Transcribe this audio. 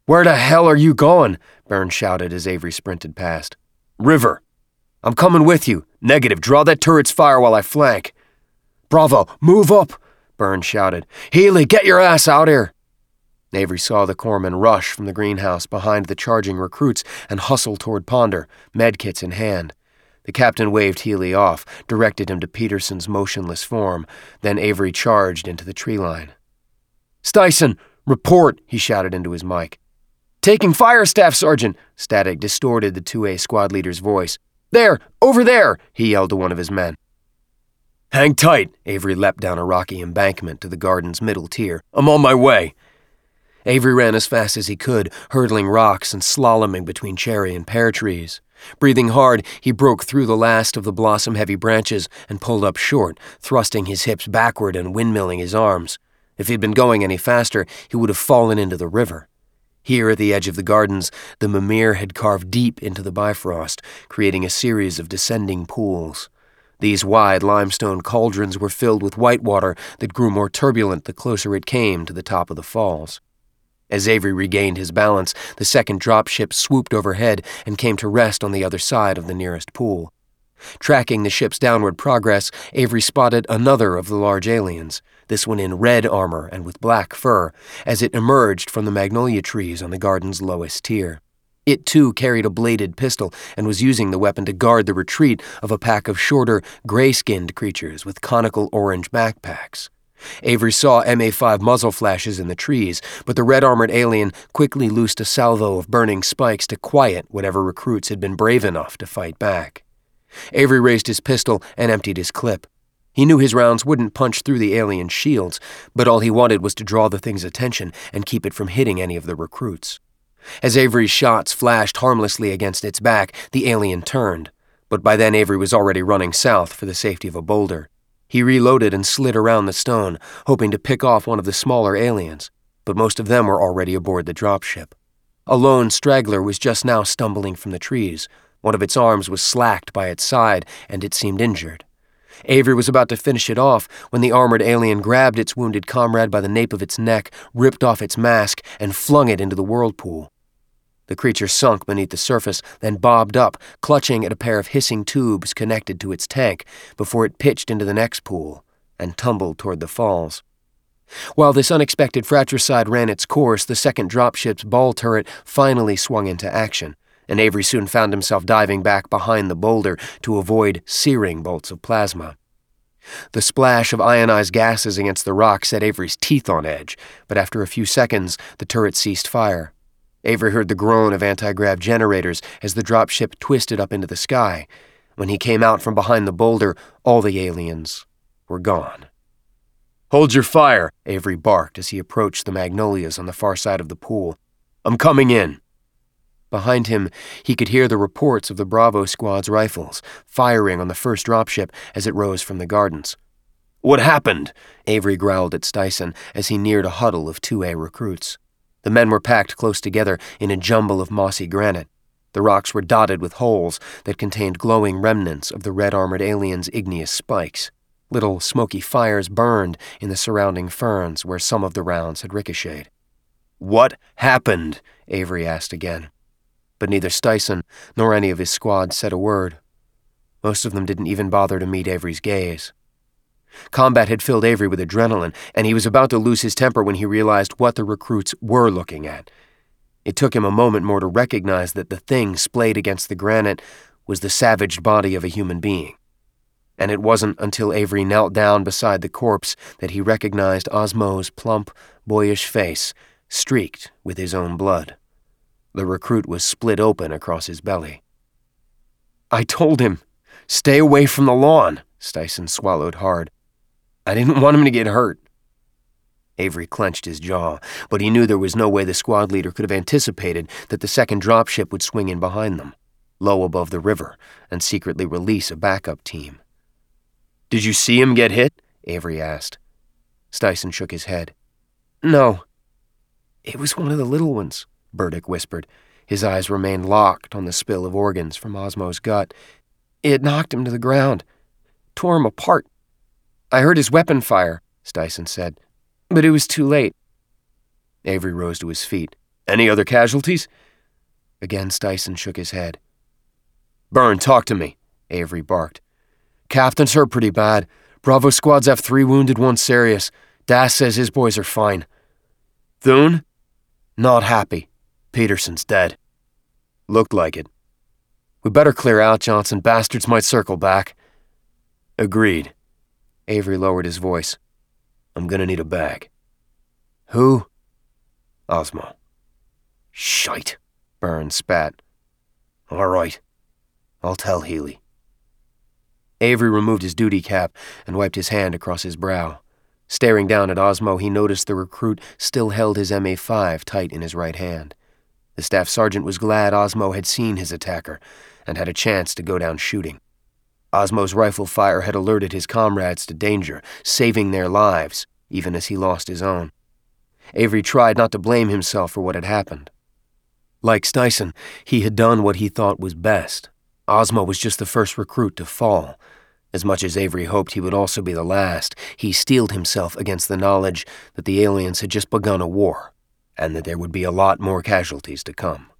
"Where the hell are you going?" Burns shouted as Avery sprinted past. "River. I'm coming with you. Negative. Draw that turret's fire while I flank." "Bravo, move up," Burns shouted. "Healy, get your ass out here." Avery saw the corpsman rush from the greenhouse behind the charging recruits and hustle toward Ponder, medkits in hand. The captain waved Healy off, directed him to Peterson's motionless form, then Avery charged into the tree line. "Styson, report," he shouted into his mic. "Taking fire, Staff Sergeant." Static distorted the 2A squad leader's voice. "There, over there," he yelled to one of his men. "Hang tight." Avery leapt down a rocky embankment to the garden's middle tier. "I'm on my way." Avery ran as fast as he could, hurdling rocks and slaloming between cherry and pear trees. Breathing hard, he broke through the last of the blossom-heavy branches and pulled up short, thrusting his hips backward and windmilling his arms. If he'd been going any faster, he would have fallen into the river. Here at the edge of the gardens, the Mimir had carved deep into the Bifrost, creating a series of descending pools. These wide limestone cauldrons were filled with white water that grew more turbulent the closer it came to the top of the falls. As Avery regained his balance, the second dropship swooped overhead and came to rest on the other side of the nearest pool. Tracking the ship's downward progress, Avery spotted another of the large aliens, this one in red armor and with black fur, as it emerged from the magnolia trees on the garden's lowest tier. It, too, carried a bladed pistol and was using the weapon to guard the retreat of a pack of shorter, gray-skinned creatures with conical orange backpacks. Avery saw MA5 muzzle flashes in the trees, but the red-armored alien quickly loosed a salvo of burning spikes to quiet whatever recruits had been brave enough to fight back. Avery raised his pistol and emptied his clip. He knew his rounds wouldn't punch through the alien's shields, but all he wanted was to draw the thing's attention and keep it from hitting any of the recruits. As Avery's shots flashed harmlessly against its back, the alien turned, but by then Avery was already running south for the safety of a boulder. He reloaded and slid around the stone, hoping to pick off one of the smaller aliens, but most of them were already aboard the dropship. A lone straggler was just now stumbling from the trees. One of its arms was slacked by its side, and it seemed injured. Avery was about to finish it off when the armored alien grabbed its wounded comrade by the nape of its neck, ripped off its mask, and flung it into the whirlpool. The creature sunk beneath the surface, then bobbed up, clutching at a pair of hissing tubes connected to its tank, before it pitched into the next pool and tumbled toward the falls. While this unexpected fratricide ran its course, the second dropship's ball turret finally swung into action, and Avery soon found himself diving back behind the boulder to avoid searing bolts of plasma. The splash of ionized gases against the rock set Avery's teeth on edge, but after a few seconds, the turret ceased fire. Avery heard the groan of anti-grav generators as the dropship twisted up into the sky. When he came out from behind the boulder, all the aliens were gone. "Hold your fire," Avery barked as he approached the magnolias on the far side of the pool. "I'm coming in." Behind him, he could hear the reports of the Bravo squad's rifles, firing on the first dropship as it rose from the gardens. "What happened?" Avery growled at Styson as he neared a huddle of 2A recruits. The men were packed close together in a jumble of mossy granite. The rocks were dotted with holes that contained glowing remnants of the red-armored alien's igneous spikes. Little smoky fires burned in the surrounding ferns where some of the rounds had ricocheted. "What happened?" Avery asked again. But neither Styson nor any of his squad said a word. Most of them didn't even bother to meet Avery's gaze. Combat had filled Avery with adrenaline, and he was about to lose his temper when he realized what the recruits were looking at. It took him a moment more to recognize that the thing splayed against the granite was the savaged body of a human being. And it wasn't until Avery knelt down beside the corpse that he recognized Osmo's plump, boyish face, streaked with his own blood. The recruit was split open across his belly. "I told him, stay away from the lawn," Styson swallowed hard. "I didn't want him to get hurt." Avery clenched his jaw, but he knew there was no way the squad leader could have anticipated that the second dropship would swing in behind them, low above the river, and secretly release a backup team. "Did you see him get hit?" Avery asked. Styson shook his head. "No. It was one of the little ones," Burdick whispered. His eyes remained locked on the spill of organs from Osmo's gut. "It knocked him to the ground. Tore him apart. I heard his weapon fire," Styson said, "but it was too late." Avery rose to his feet. Any other casualties? Again, Styson shook his head. Byrne, talk to me, Avery barked. Captain's hurt pretty bad. Bravo squads have 3 wounded, 1 serious. Das says his boys are fine. Thune? Not happy. Peterson's dead. Looked like it. We better clear out, Johnson. Bastards might circle back. Agreed. Avery lowered his voice. I'm gonna need a bag. Who? Osmo. Shite, Byrne spat. All right. I'll tell Healy. Avery removed his duty cap and wiped his hand across his brow. Staring down at Osmo, he noticed the recruit still held his MA5 tight in his right hand. The staff sergeant was glad Osmo had seen his attacker and had a chance to go down shooting. Osmo's rifle fire had alerted his comrades to danger, saving their lives, even as he lost his own. Avery tried not to blame himself for what had happened. Like Styson, he had done what he thought was best. Osmo was just the first recruit to fall. As much as Avery hoped he would also be the last, he steeled himself against the knowledge that the aliens had just begun a war, and that there would be a lot more casualties to come.